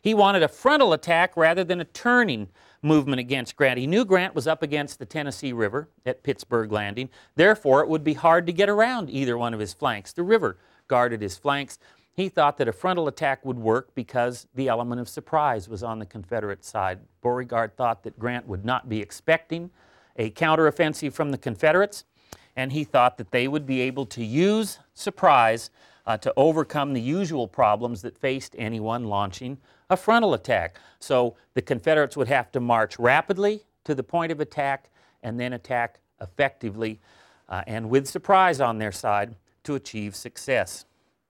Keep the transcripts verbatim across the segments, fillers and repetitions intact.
He wanted a frontal attack rather than a turning movement against Grant. He knew Grant was up against the Tennessee River at Pittsburgh Landing. Therefore, it would be hard to get around either one of his flanks. The river guarded his flanks. He thought that a frontal attack would work because the element of surprise was on the Confederate side. Beauregard thought that Grant would not be expecting a counteroffensive from the Confederates, and he thought that they would be able to use surprise uh, to overcome the usual problems that faced anyone launching a frontal attack. So the Confederates would have to march rapidly to the point of attack and then attack effectively uh, and with surprise on their side to achieve success.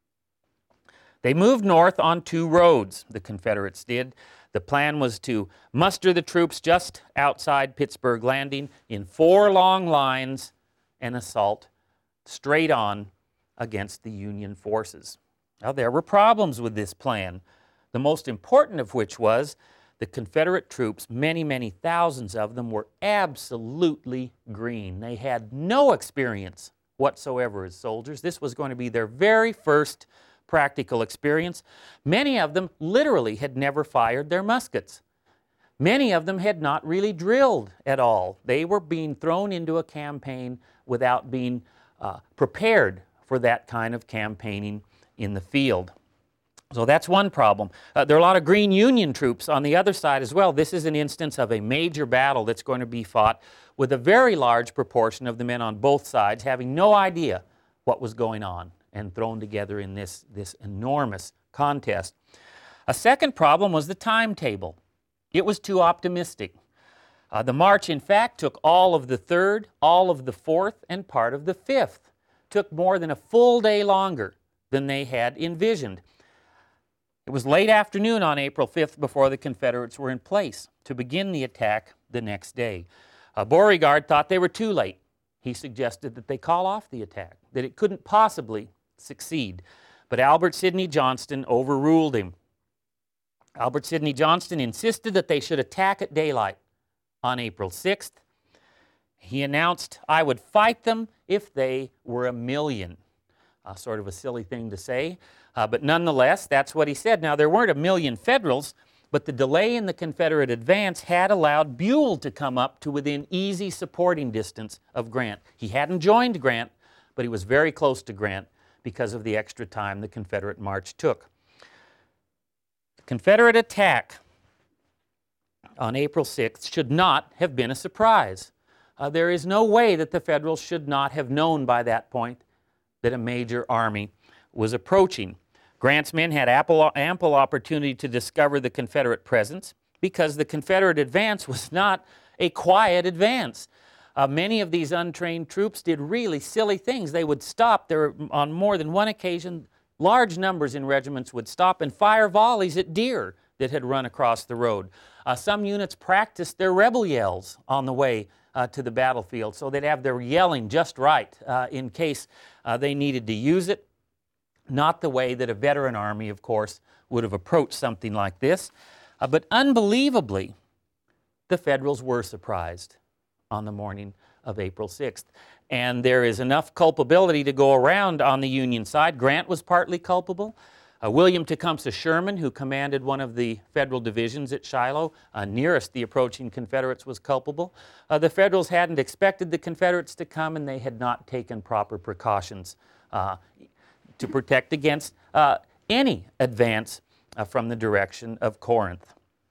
They moved north on two roads, the Confederates did. The plan was to muster the troops just outside Pittsburgh Landing in four long lines and assault straight on against the Union forces. Now, there were problems with this plan, the most important of which was the Confederate troops, many, many thousands of them, were absolutely green. They had no experience whatsoever as soldiers. This was going to be their very first practical experience. Many of them literally had never fired their muskets. Many of them had not really drilled at all. They were being thrown into a campaign without being uh, prepared for that kind of campaigning in the field. So that's one problem. Uh, there are a lot of green Union troops on the other side as well. This is an instance of a major battle that's going to be fought with a very large proportion of the men on both sides having no idea what was going on and thrown together in this, this enormous contest. A second problem was the timetable. It was too optimistic. Uh, the march, in fact, took all of the third, all of the fourth, and part of the fifth. Took more than a full day longer than they had envisioned. It was late afternoon on April fifth before the Confederates were in place to begin the attack the next day. Uh, Beauregard thought they were too late. He suggested that they call off the attack, that it couldn't possibly succeed. But Albert Sidney Johnston overruled him. Albert Sidney Johnston insisted that they should attack at daylight on April sixth. He announced, "I would fight them if they were a million." Uh, sort of a silly thing to say, uh, but nonetheless, that's what he said. Now, there weren't a million Federals, but the delay in the Confederate advance had allowed Buell to come up to within easy supporting distance of Grant. He hadn't joined Grant, but he was very close to Grant because of the extra time the Confederate march took. The Confederate attack on April sixth should not have been a surprise. Uh, there is no way that the Federals should not have known by that point that a major army was approaching. Grant's men had ample, ample opportunity to discover the Confederate presence because the Confederate advance was not a quiet advance. Uh, many of these untrained troops did really silly things. They would stop. There were, on more than one occasion, large numbers in regiments would stop and fire volleys at deer that had run across the road. Uh, some units practiced their rebel yells on the way uh, to the battlefield, so they'd have their yelling just right uh, in case uh, they needed to use it. Not the way that a veteran army, of course, would have approached something like this. Uh, but unbelievably, the Federals were surprised on the morning of April sixth. And there is enough culpability to go around on the Union side. Grant was partly culpable. Uh, William Tecumseh Sherman, who commanded one of the Federal divisions at Shiloh, uh, nearest the approaching Confederates, was culpable. Uh, the Federals hadn't expected the Confederates to come, and they had not taken proper precautions uh, to protect against uh, any advance uh, from the direction of Corinth.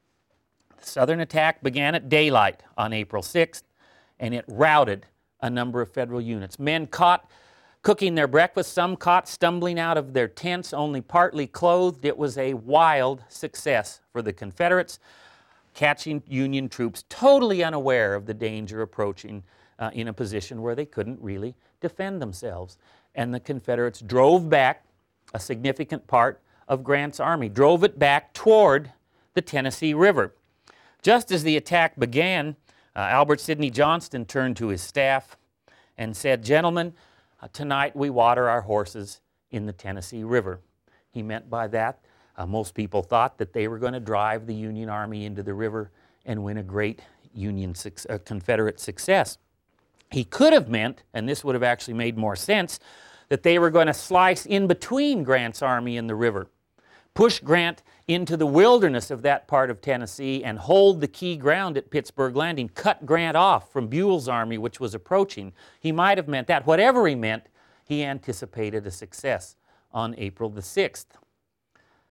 The Southern attack began at daylight on April sixth, and it routed a number of Federal units. Men caught cooking their breakfast, some caught stumbling out of their tents, only partly clothed. It was a wild success for the Confederates, catching Union troops totally unaware of the danger approaching uh, in a position where they couldn't really defend themselves. And the Confederates drove back a significant part of Grant's army, drove it back toward the Tennessee River. Just as the attack began, uh, Albert Sidney Johnston turned to his staff and said, "Gentlemen, uh, tonight we water our horses in the Tennessee River." He meant by that, uh, most people thought that they were going to drive the Union Army into the river and win a great Union uh, Confederate success. He could have meant, and this would have actually made more sense, that they were going to slice in between Grant's army and the river, push Grant into the wilderness of that part of Tennessee and hold the key ground at Pittsburgh Landing, cut Grant off from Buell's army, which was approaching. He might have meant that. Whatever he meant, he anticipated a success on April the sixth.